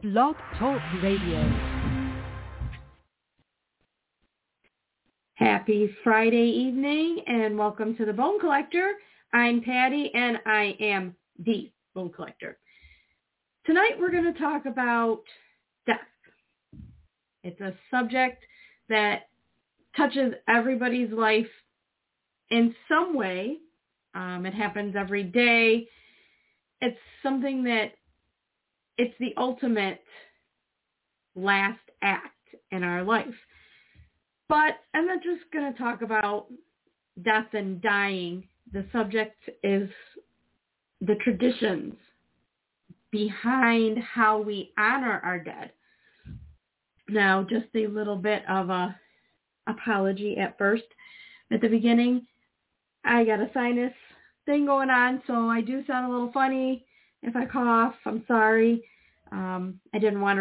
Blog Talk Radio. Happy Friday evening and welcome to the Bone Collector. I'm Patty and I am the Bone Collector. Tonight we're going to talk about death. It's a subject that touches everybody's life in some way. It happens every day. It's something that it's the ultimate last act in our life. But I'm not just going to talk about death and dying. The subject is the traditions behind how we honor our dead. Now, just a little bit of a apology at first. At the beginning, I got a sinus thing going on, so I do sound a little funny. If I cough, I'm sorry. I didn't want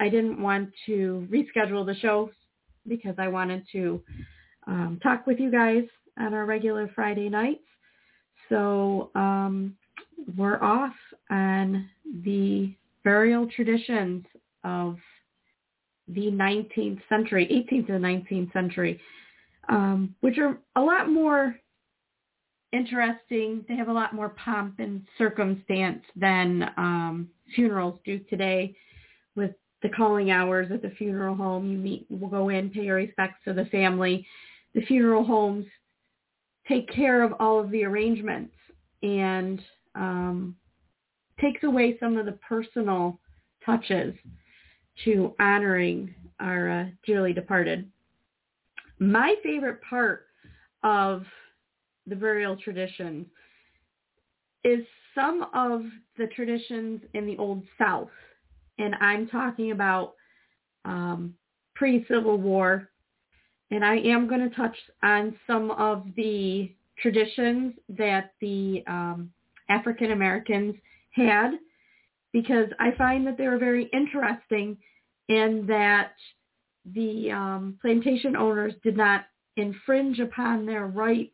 to reschedule the show because I wanted to talk with you guys on our regular Friday nights. So we're off on the burial traditions of the 19th century, 18th to the 19th century, which are a lot more interesting. They have a lot more pomp and circumstance than funerals do today. With the calling hours at the funeral home, we'll go in, pay your respects to the family. The funeral homes take care of all of the arrangements and takes away some of the personal touches to honoring our dearly departed. My favorite part of the burial traditions is some of the traditions in the Old South. And I'm talking about pre-Civil War. And I am going to touch on some of the traditions that the African Americans had, because I find that they were very interesting and that the plantation owners did not infringe upon their rights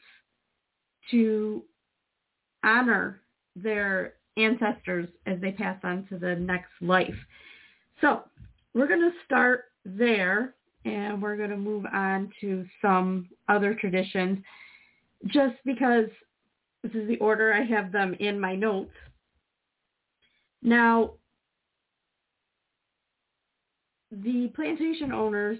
to honor their ancestors as they pass on to the next life. So we're going to start there, and we're going to move on to some other traditions just because this is the order I have them in my notes. Now, the plantation owners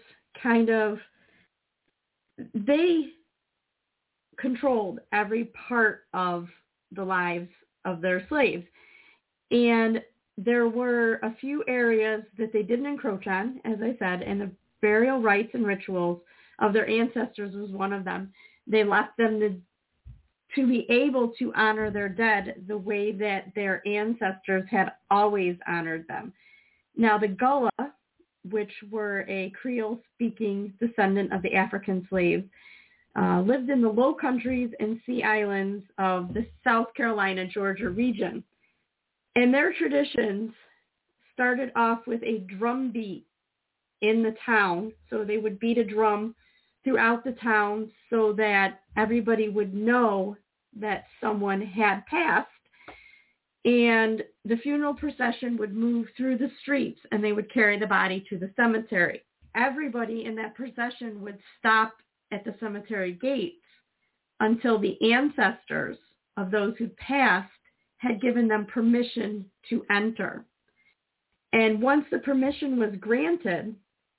they controlled every part of the lives of their slaves. And there were a few areas that they didn't encroach on, as I said, and the burial rites and rituals of their ancestors was one of them. They left them to be able to honor their dead the way that their ancestors had always honored them. Now, the Gullah, which were a Creole-speaking descendant of the African slaves, lived in the Low Countries and Sea Islands of the South Carolina, Georgia region. And their traditions started off with a drum beat in the town. So they would beat a drum throughout the town so that everybody would know that someone had passed. And the funeral procession would move through the streets and they would carry the body to the cemetery. Everybody in that procession would stop at the cemetery gates until the ancestors of those who passed had given them permission to enter. And once the permission was granted,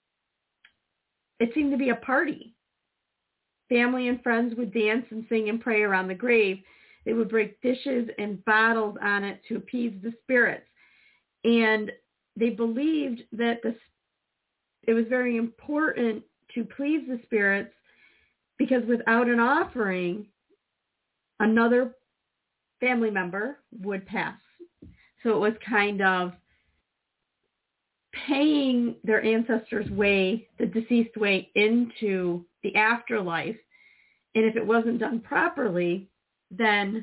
it seemed to be a party. Family and friends would dance and sing and pray around the grave. They would break dishes and bottles on it to appease the spirits. And they believed that it was very important to please the spirits, because without an offering, another family member would pass. So it was kind of paying their ancestors' way, the deceased way, into the afterlife. And if it wasn't done properly, then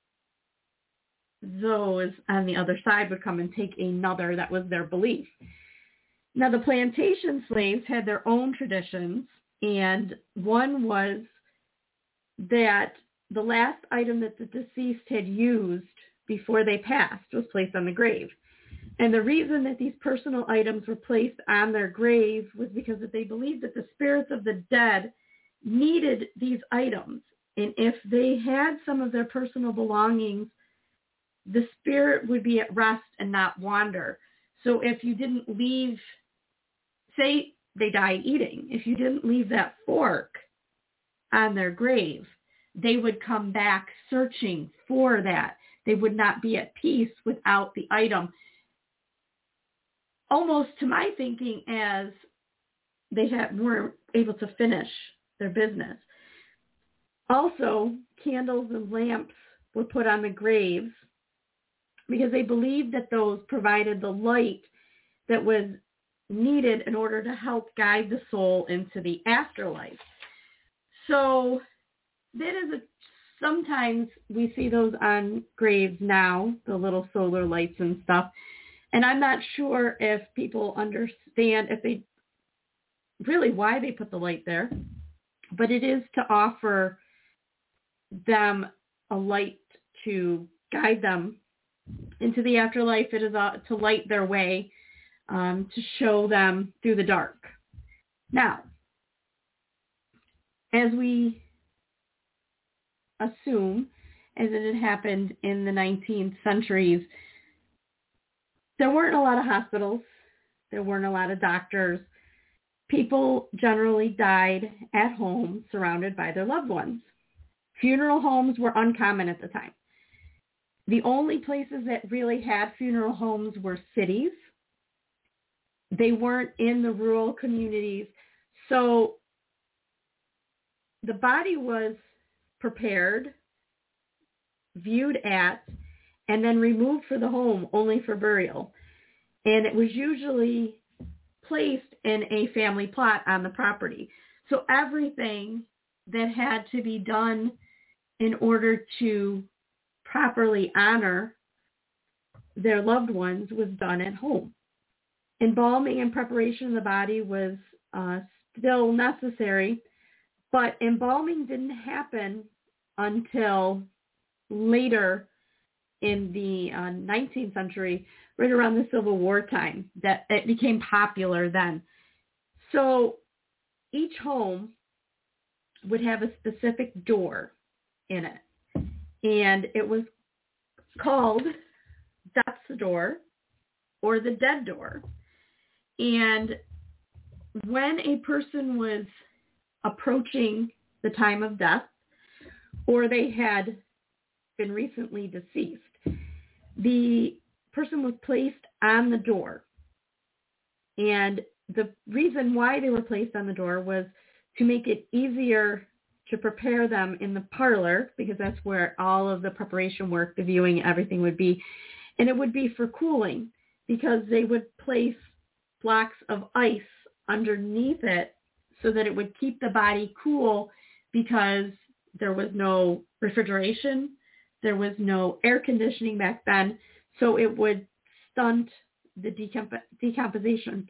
those on the other side would come and take another. That was their belief. Now, the plantation slaves had their own traditions, and one was that the last item that the deceased had used before they passed was placed on the grave. And the reason that these personal items were placed on their grave was because that they believed that the spirits of the dead needed these items. And if they had some of their personal belongings, the spirit would be at rest and not wander. So if you didn't leave, say they died eating, if you didn't leave that fork on their grave, they would come back searching for that. They would not be at peace without the item. Almost to my thinking, as they weren't able to finish their business. Also, candles and lamps were put on the graves because they believed that those provided the light that was needed in order to help guide the soul into the afterlife. So that is sometimes we see those on graves now, the little solar lights and stuff. And I'm not sure if people understand if they really why they put the light there, but it is to offer them a light to guide them into the afterlife. It is to light their way, to show them through the dark. Now, as we assume, as it had happened in the 19th centuries, there weren't a lot of hospitals. There weren't a lot of doctors. People generally died at home, surrounded by their loved ones. Funeral homes were uncommon at the time. The only places that really had funeral homes were cities. They weren't in the rural communities. So the body was prepared, viewed at, and then removed for the home only for burial. And it was usually placed in a family plot on the property. So everything that had to be done in order to properly honor their loved ones was done at home. Embalming and preparation of the body was still necessary, but embalming didn't happen until later in the 19th century, right around the Civil War time, that it became popular then. So each home would have a specific door in it, and it was called death's door or the dead door. And when a person was approaching the time of death, or they had been recently deceased, the person was placed on the door. And the reason why they were placed on the door was to make it easier to prepare them in the parlor, because that's where all of the preparation work, the viewing, everything would be. And it would be for cooling, because they would place blocks of ice underneath it so that it would keep the body cool, because there was no refrigeration, there was no air conditioning back then, so it would stunt the decomposition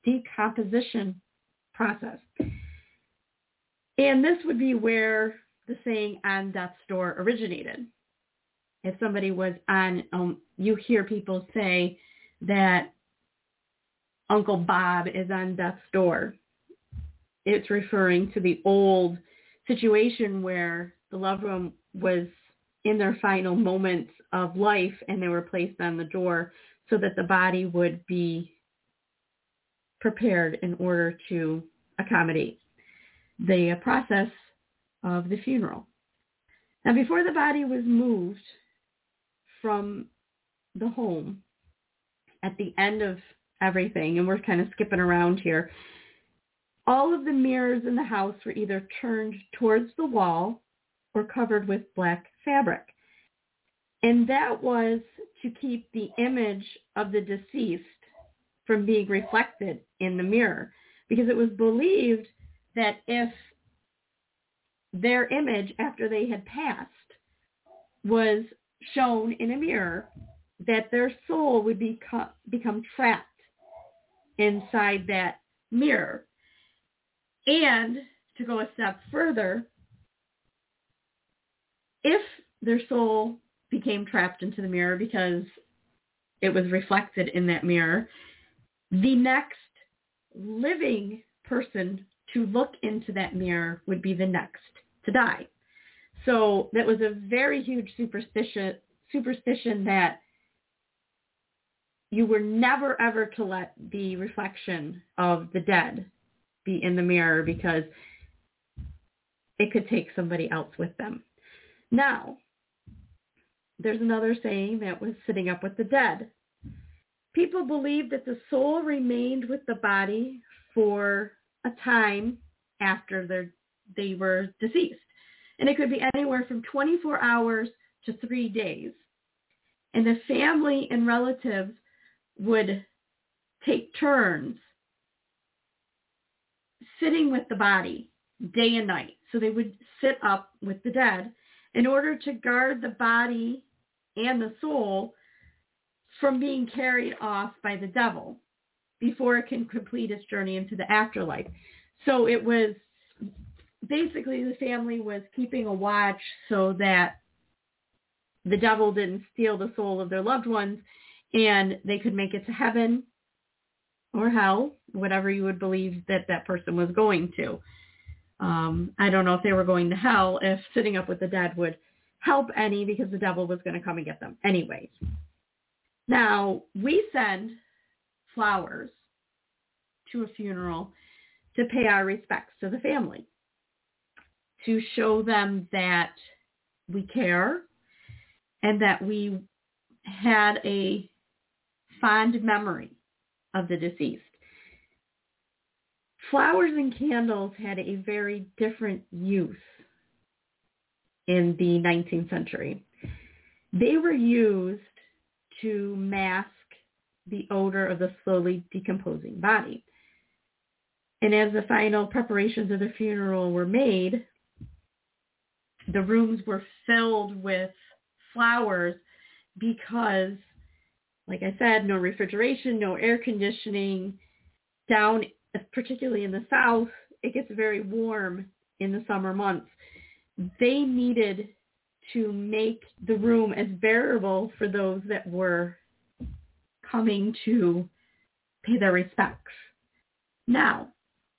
process. And this would be where the saying "on death's door" originated. If somebody was on, you hear people say that Uncle Bob is on death's door. It's referring to the old situation where the loved one was in their final moments of life and they were placed on the door so that the body would be prepared in order to accommodate the process of the funeral. Now, before the body was moved from the home, at the end of everything, and we're kind of skipping around here, all of the mirrors in the house were either turned towards the wall or covered with black fabric. And that was to keep the image of the deceased from being reflected in the mirror, because it was believed that if their image after they had passed was shown in a mirror, that their soul would become trapped inside that mirror. And to go a step further, if their soul became trapped into the mirror because it was reflected in that mirror, the next living person to look into that mirror would be the next to die. So that was a very huge superstition that you were never ever to let the reflection of the dead be in the mirror because it could take somebody else with them. Now, there's another saying that was sitting up with the dead. People believed that the soul remained with the body for a time after they were deceased. And it could be anywhere from 24 hours to 3 days. And the family and relatives would take turns sitting with the body day and night. So they would sit up with the dead in order to guard the body and the soul from being carried off by the devil before it can complete its journey into the afterlife. So it was basically the family was keeping a watch so that the devil didn't steal the soul of their loved ones and they could make it to heaven or hell, whatever you would believe that that person was going to. I don't know if they were going to hell, if sitting up with the dead would help any, because the devil was going to come and get them anyways. Now, we send flowers to a funeral to pay our respects to the family, to show them that we care and that we had a fond memory of the deceased. Flowers and candles had a very different use in the 19th century. They were used to mask the odor of the slowly decomposing body. And as the final preparations of the funeral were made, the rooms were filled with flowers because, like I said, no refrigeration, no air conditioning. Down, particularly in the South, it gets very warm in the summer months. They needed to make the room as bearable for those that were coming to pay their respects. Now,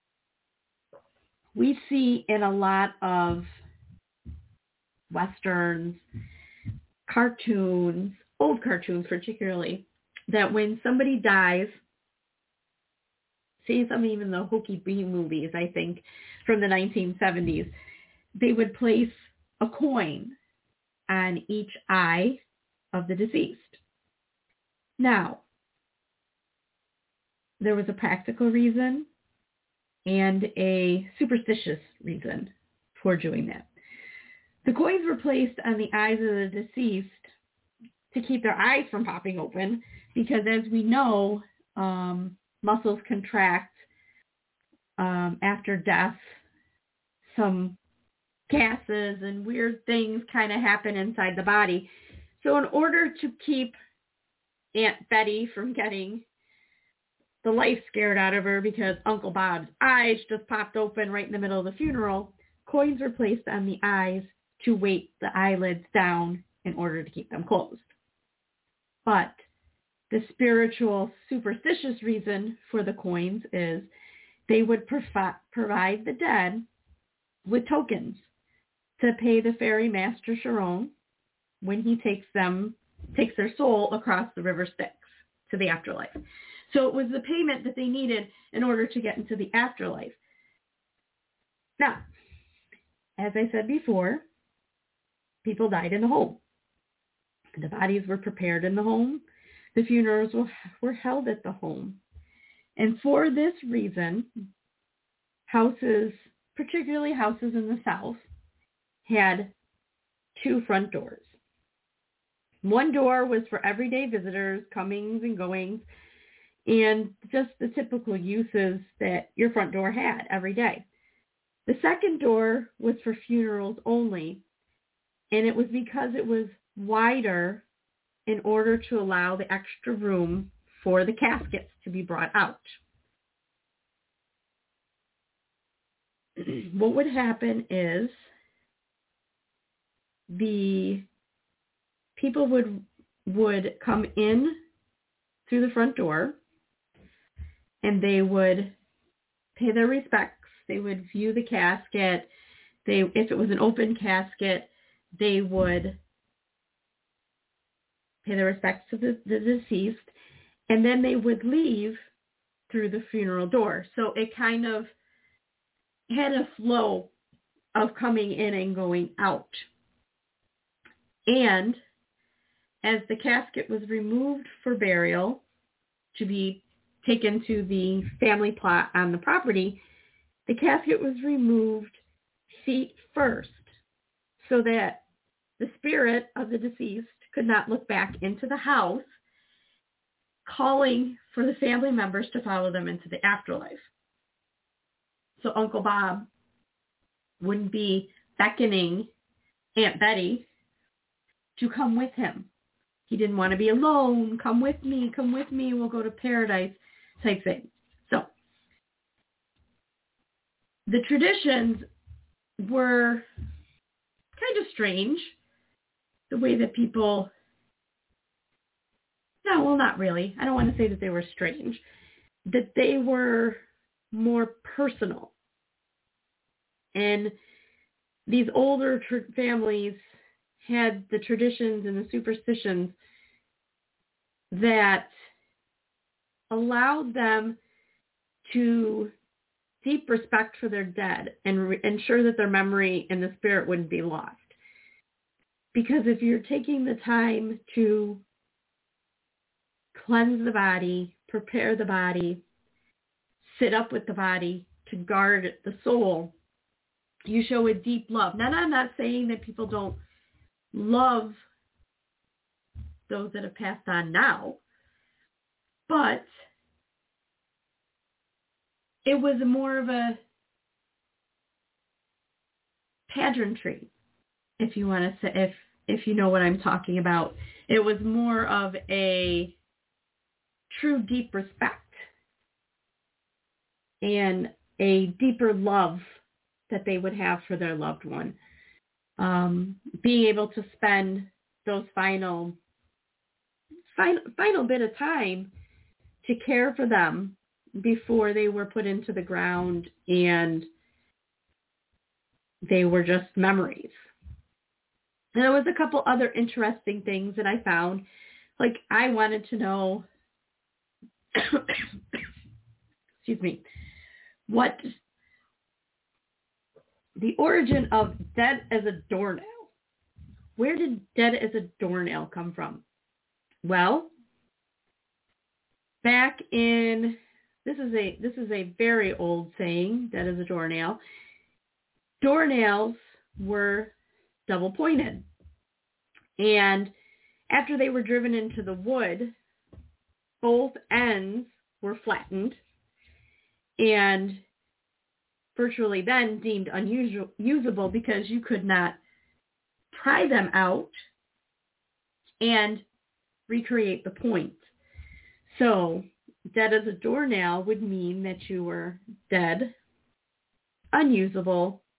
we see in a lot of Westerns, cartoons, old cartoons particularly, that when somebody dies, say some even the Hokey B movies, I think, from the 1970s, they would place a coin on each eye of the deceased. Now, there was a practical reason and a superstitious reason for doing that. The coins were placed on the eyes of the deceased to keep their eyes from popping open because, as we know, muscles contract after death. Some gases and weird things kind of happen inside the body. So in order to keep Aunt Betty from getting the life scared out of her because Uncle Bob's eyes just popped open right in the middle of the funeral, coins were placed on the eyes to weight the eyelids down in order to keep them closed. But the spiritual, superstitious reason for the coins is they would provide the dead with tokens to pay the fairy Master Charon when he takes their soul across the river Styx to the afterlife. So it was the payment that they needed in order to get into the afterlife. Now, as I said before, people died in the home. The bodies were prepared in the home. The funerals were held at the home. And for this reason, houses, particularly houses in the South, had two front doors. One door was for everyday visitors, comings and goings, and just the typical uses that your front door had every day. The second door was for funerals only, and it was because it was wider in order to allow the extra room for the caskets to be brought out. What would happen is the people would come in through the front door, and they would pay their respects. They would view the casket. If it was an open casket, they would pay their respects to the deceased, and then they would leave through the funeral door. So it kind of had a flow of coming in and going out. And as the casket was removed for burial to be taken to the family plot on the property, the casket was removed feet first so that the spirit of the deceased could not look back into the house, calling for the family members to follow them into the afterlife. So Uncle Bob wouldn't be beckoning Aunt Betty to come with him. He didn't want to be alone. Come with me, we'll go to paradise type thing. So the traditions were kind of strange. The way that people, no, well, not really. I don't want to say that they were strange. That they were more personal. And these older families had the traditions and the superstitions that allowed them to deep respect for their dead and ensure that their memory and the spirit wouldn't be lost. Because if you're taking the time to cleanse the body, prepare the body, sit up with the body to guard the soul, you show a deep love. Now, I'm not saying that people don't love those that have passed on now, but it was more of a pageantry, if you want to say, if you know what I'm talking about. It was more of a true deep respect and a deeper love that they would have for their loved one. Being able to spend those final bit of time to care for them before they were put into the ground and they were just memories. And there was a couple other interesting things that I found. Like, I wanted to know, excuse me, what the origin of dead as a doornail. Where did dead as a doornail come from? Well, back in, this is a very old saying, dead as a doornail. Doornails were double pointed. And after they were driven into the wood, both ends were flattened and virtually then deemed unusable because you could not pry them out and recreate the point. So dead as a doornail would mean that you were dead, unusable,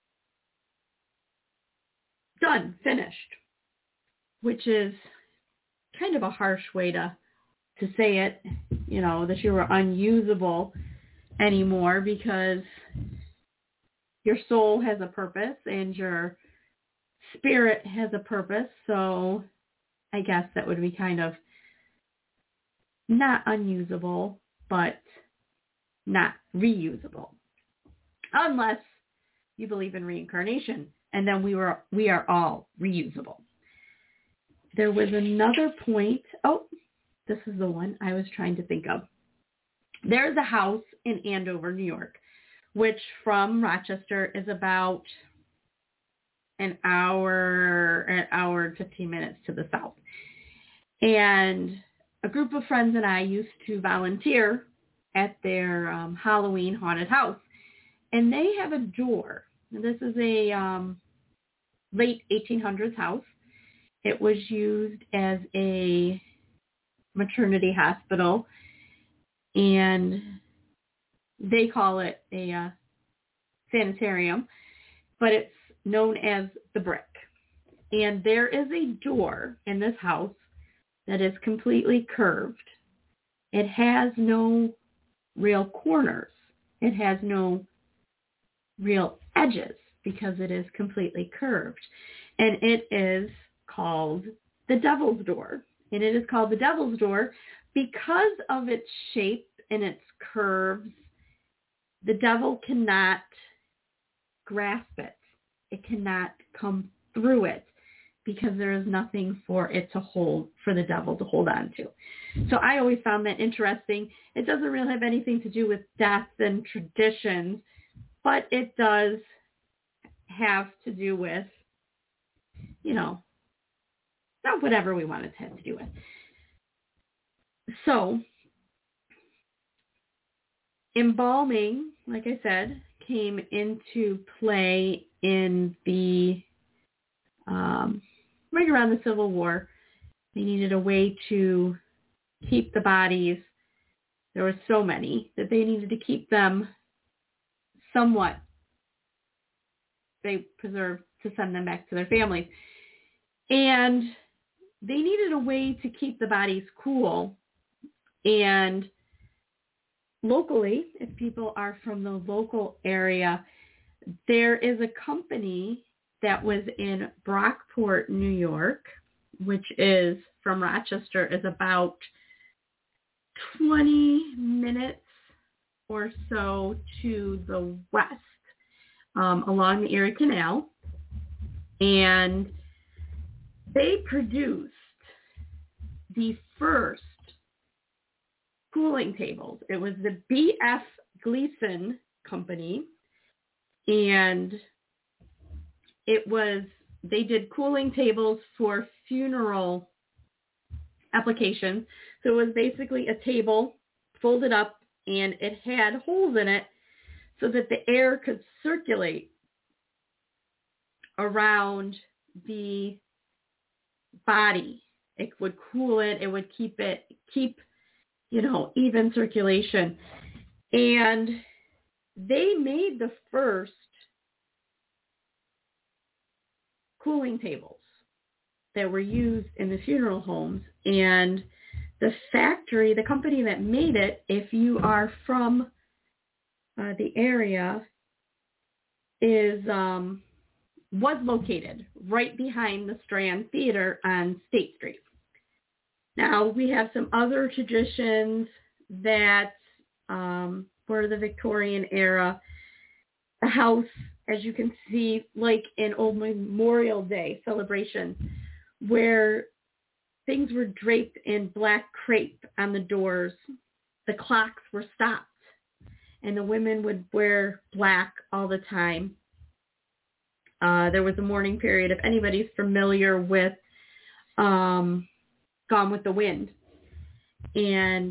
done, finished, which is kind of a harsh way to say it, that you were unusable anymore, because your soul has a purpose and your spirit has a purpose. So I guess that would be kind of not unusable, but not reusable, unless you believe in reincarnation, and then we are all reusable. There was another point. Oh, this is the one I was trying to think of. There's a house in Andover, New York, which from Rochester is about an hour and 15 minutes to the south. And a group of friends and I used to volunteer at their Halloween haunted house. And they have a door. And this is a late 1800s house. It was used as a maternity hospital, and they call it a sanitarium, but it's known as the Brick. And there is a door in this house that is completely curved, It has no real corners. It has no real edges because it is completely curved. And it is called the Devil's Door. And it is called the Devil's Door because of its shape and its curves. The devil cannot grasp it. It cannot come through it because there is nothing for it to hold, for the devil to hold on to. So I always found that interesting. It doesn't really have anything to do with death and traditions, but it does have to do with, not whatever we want it to have to do with. So embalming, like I said, came into play in the right around the Civil War. They needed a way to keep the bodies. There were so many that they needed to keep them somewhat. They preserved to send them back to their families. And they needed a way to keep the bodies cool. And locally, if people are from the local area, there is a company that was in Brockport, New York, which is from Rochester, is about 20 minutes or so to the west along the Erie Canal. And they produced the first cooling tables. It was the B.F. Gleason Company, and they did cooling tables for funeral applications. So it was basically a table folded up, and it had holes in it so that the air could circulate around the body. It would cool it. It would keep even circulation. And they made the first cooling tables that were used in the funeral homes. And the factory, the company that made it, if you are from the area, was located right behind the Strand Theater on State Street. Now, we have some other traditions that were the Victorian era. The house, as you can see, like in Old Memorial Day celebration, where things were draped in black crepe on the doors. The clocks were stopped, and the women would wear black all the time. There was a mourning period. If anybody's familiar with Gone with the Wind, and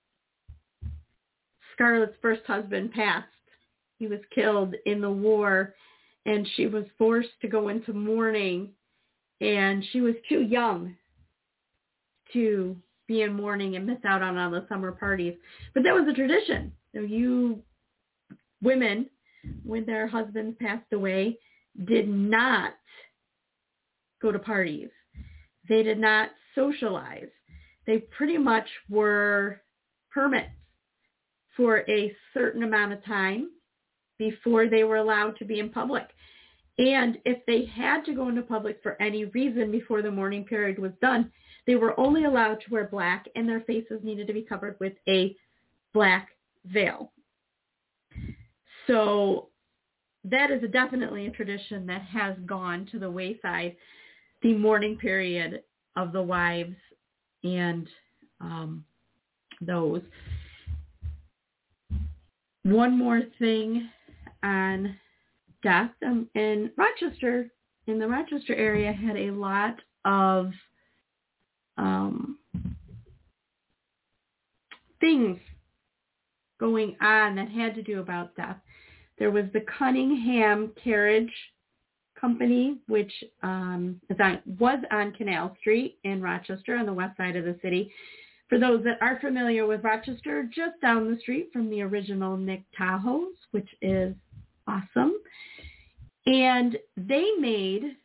Scarlett's first husband passed. He was killed in the war, and she was forced to go into mourning, and she was too young to be in mourning and miss out on all the summer parties. But that was a tradition. So you women, when their husbands passed away, did not go to parties. They did not socialize. They pretty much were hermits for a certain amount of time before they were allowed to be in public. And if they had to go into public for any reason before the mourning period was done, they were only allowed to wear black, and their faces needed to be covered with a black veil. So that is definitely a tradition that has gone to the wayside, the mourning period of the wives and those. One more thing on death. In Rochester, in the Rochester area, had a lot of things going on that had to do about death. There was the Cunningham Carriage Company, which was on Canal Street in Rochester on the west side of the city. For those that are familiar with Rochester, just down the street from the original Nick Tahou's, which is awesome. And they made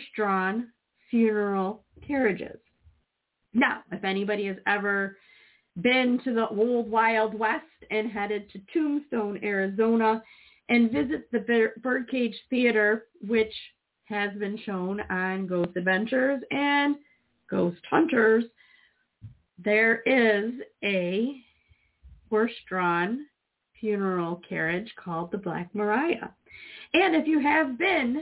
horse-drawn funeral carriages. Now, if anybody has ever been to the old Wild West and headed to Tombstone, Arizona, and visit the Birdcage Theater, which has been shown on Ghost Adventures and Ghost Hunters, there is a horse-drawn funeral carriage called the Black Mariah. And if you have been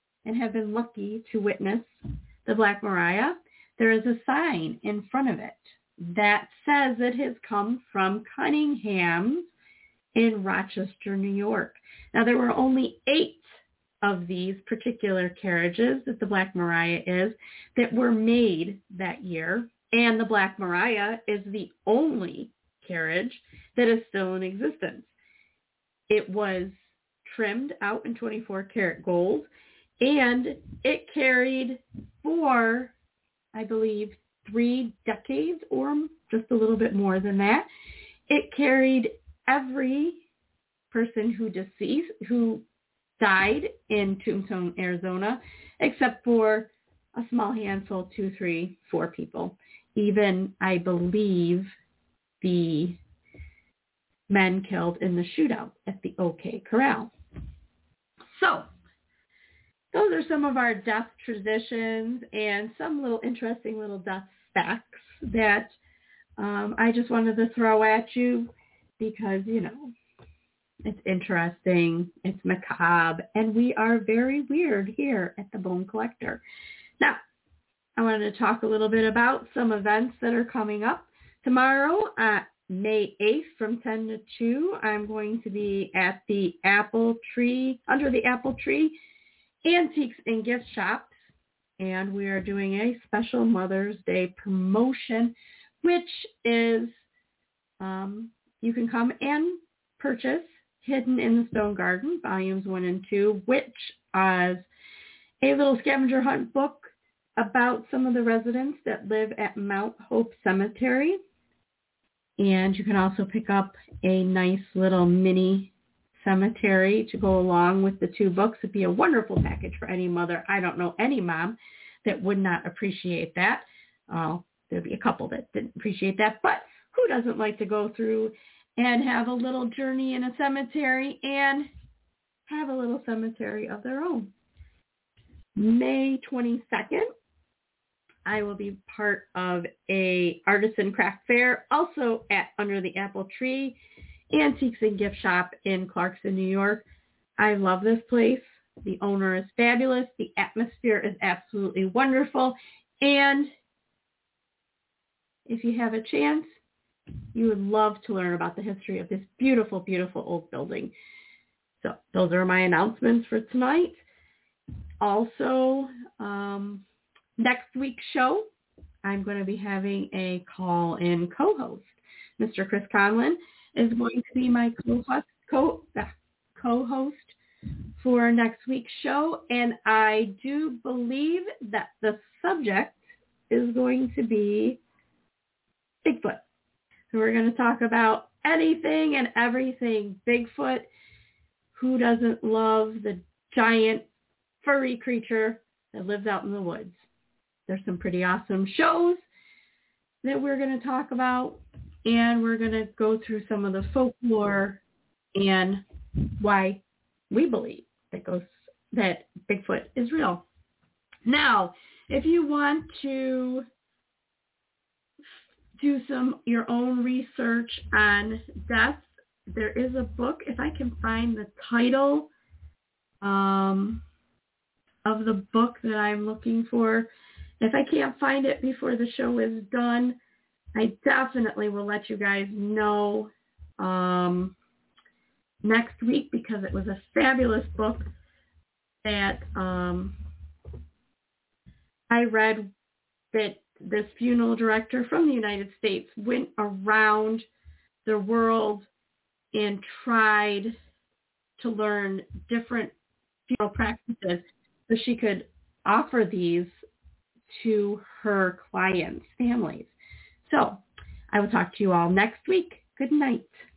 lucky to witness the Black Mariah, there is a sign in front of it that says it has come from Cunningham's in Rochester, New York. Now, there were only 8 of these particular carriages that the Black Mariah is that were made that year. And the Black Mariah is the only carriage that is still in existence. It was trimmed out in 24-karat gold, and it carried for, I believe, 3 decades or just a little bit more than that. It carried every person who died in Tombstone, Arizona, except for a small handful, 2, 3, 4 people. Even, I believe, the men killed in the shootout at the OK Corral. So, those are some of our death traditions and some little interesting little death facts that I just wanted to throw at you because, it's interesting, it's macabre, and we are very weird here at the Bone Collector. Now, I wanted to talk a little bit about some events that are coming up. Tomorrow, May 8th from 10 to 2, I'm going to be at the under the Apple Tree Antiques and Gift Shops, and we are doing a special Mother's Day promotion, which is you can come and purchase Hidden in the Stone Garden, Volumes 1 and 2, which is a little scavenger hunt book about some of the residents that live at Mount Hope Cemetery. And you can also pick up a nice little mini cemetery to go along with the 2 books. It'd be a wonderful package for any mother. I don't know any mom that would not appreciate that. There'd be a couple that didn't appreciate that, but who doesn't like to go through and have a little journey in a cemetery and have a little cemetery of their own? May 22nd, I will be part of a artisan craft fair, also at Under the Apple Tree Antiques and Gift Shop in Clarkson, New York. I love this place. The owner is fabulous. The atmosphere is absolutely wonderful. And if you have a chance, you would love to learn about the history of this beautiful, beautiful old building. So those are my announcements for tonight. Also, next week's show, I'm going to be having a call-in co-host. Mr. Chris Conlon is going to be my co-host for next week's show, and I do believe that the subject is going to be Bigfoot. So we're going to talk about anything and everything Bigfoot. Who doesn't love the giant furry creature that lives out in the woods? There's some pretty awesome shows that we're going to talk about, and we're going to go through some of the folklore and why we believe that Bigfoot is real. Now, if you want to do your own research on death, there is a book, if I can find the title of the book that I'm looking for. If I can't find it before the show is done, I definitely will let you guys know next week, because it was a fabulous book that I read, that this funeral director from the United States went around the world and tried to learn different funeral practices so she could offer these to her clients' families. So I will talk to you all next week. Good night.